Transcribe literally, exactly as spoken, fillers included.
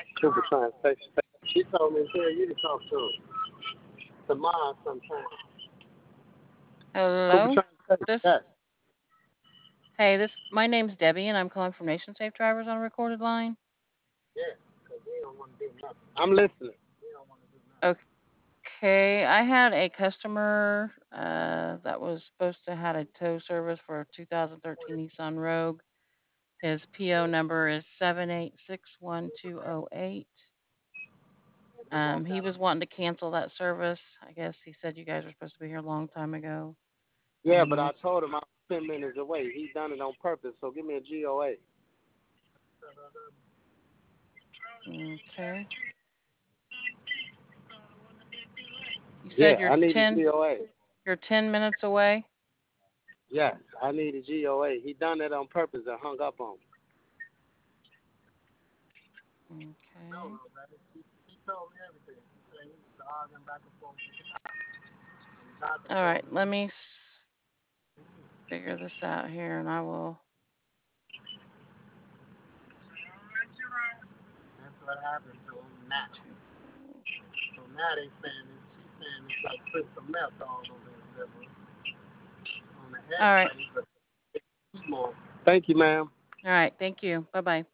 Super trying to say. She told me to tell you to talk to her tomorrow sometime. Cooper Hello. trying to say This yes. Hey, this my name's Debbie, and I'm calling from Nation Safe Drivers on a recorded line. Yeah, because we don't want to do nothing. I'm listening. We don't want to do nothing. Okay, I had a customer uh, that was supposed to had a tow service for a two thousand thirteen Nissan Rogue. His P O number is seven eight six one two zero eight. And he Um, walked he out was on. wanting to cancel that service. I guess he said you guys were supposed to be here a long time ago. Yeah, Um, but I I was told him I was ten minutes away. He done it on purpose, so give me a G O A. okay. You said Yeah, you're I need a ten G O A. you're ten minutes away. Yes, I need a G O A. He done it on purpose and hung up on me. No, Okay. no, brother. He, he told me everything. He said he was arguing back and forth with the cop. And the doctor All told right. him Let he me s- figure this out here, and I will. that's what happened to him now. Two, four. So now they saying this, she's saying it's like crystal meth all over his liver on the All right. X-ray, but more. Thank you, ma'am. All right. Thank you. Bye bye.